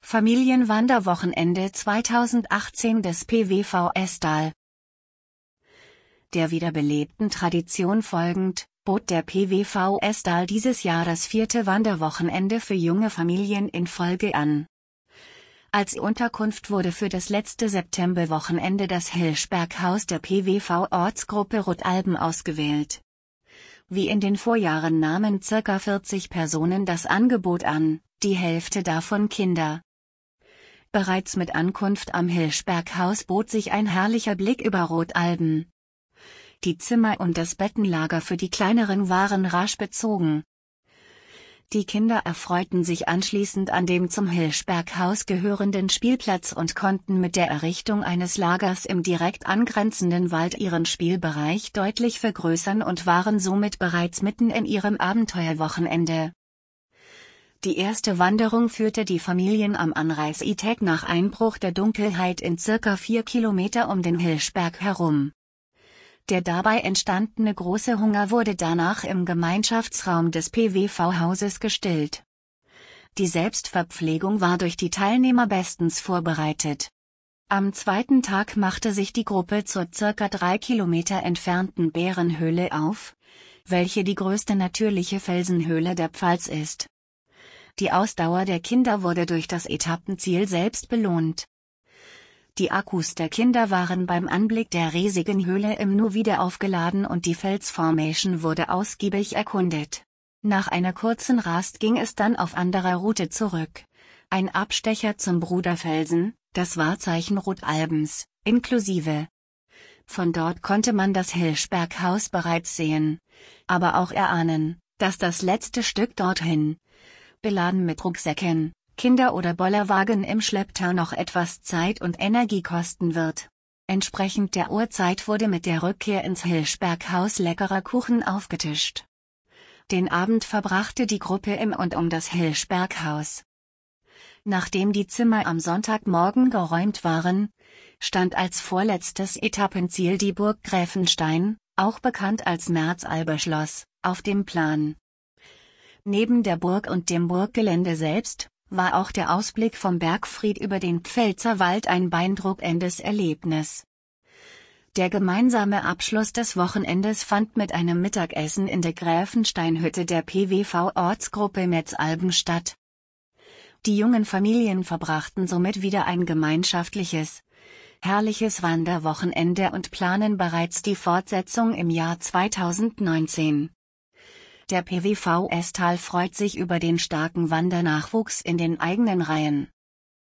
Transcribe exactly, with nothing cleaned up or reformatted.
Familienwanderwochenende zweitausendachtzehn des P W V Estal. Der wiederbelebten Tradition folgend, bot der P W V Estal dieses Jahr das vierte Wanderwochenende für junge Familien in Folge an. Als Unterkunft wurde für das letzte Septemberwochenende das Hirschberghaus der P W V-Ortsgruppe Rotalben ausgewählt. Wie in den Vorjahren nahmen ca. vierzig Personen das Angebot an, die Hälfte davon Kinder. Bereits mit Ankunft am Hirschberghaus bot sich ein herrlicher Blick über Rotalben. Die Zimmer und das Bettenlager für die Kleineren waren rasch bezogen. Die Kinder erfreuten sich anschließend an dem zum Hirschberghaus gehörenden Spielplatz und konnten mit der Errichtung eines Lagers im direkt angrenzenden Wald ihren Spielbereich deutlich vergrößern und waren somit bereits mitten in ihrem Abenteuerwochenende. Die erste Wanderung führte die Familien am Anreisetag nach Einbruch der Dunkelheit in circa vier Kilometer um den Hirschberg herum. Der dabei entstandene große Hunger wurde danach im Gemeinschaftsraum des P W V-Hauses gestillt. Die Selbstverpflegung war durch die Teilnehmer bestens vorbereitet. Am zweiten Tag machte sich die Gruppe zur circa drei Kilometer entfernten Bärenhöhle auf, welche die größte natürliche Felsenhöhle der Pfalz ist. Die Ausdauer der Kinder wurde durch das Etappenziel selbst belohnt. Die Akkus der Kinder waren beim Anblick der riesigen Höhle im Nu wieder aufgeladen und die Felsformation wurde ausgiebig erkundet. Nach einer kurzen Rast ging es dann auf anderer Route zurück. Ein Abstecher zum Bruderfelsen, das Wahrzeichen Rotalbens, inklusive. Von dort konnte man das Hirschberghaus bereits sehen, aber auch erahnen, dass das letzte Stück dorthin, beladen mit Rucksäcken, Kinder- oder Bollerwagen im Schlepptau, noch etwas Zeit und Energie kosten wird. Entsprechend der Uhrzeit wurde mit der Rückkehr ins Hirschberghaus leckerer Kuchen aufgetischt. Den Abend verbrachte die Gruppe im und um das Hirschberghaus. Nachdem die Zimmer am Sonntagmorgen geräumt waren, stand als vorletztes Etappenziel die Burg Gräfenstein, auch bekannt als Merzalberschloss, auf dem Plan. Neben der Burg und dem Burggelände selbst war auch der Ausblick vom Bergfried über den Pfälzerwald ein beeindruckendes Erlebnis. Der gemeinsame Abschluss des Wochenendes fand mit einem Mittagessen in der Gräfensteinhütte der P W V-Ortsgruppe Merzalben statt. Die jungen Familien verbrachten somit wieder ein gemeinschaftliches, herrliches Wanderwochenende und planen bereits die Fortsetzung im Jahr zweitausendneunzehn. Der P W V Estal freut sich über den starken Wandernachwuchs in den eigenen Reihen.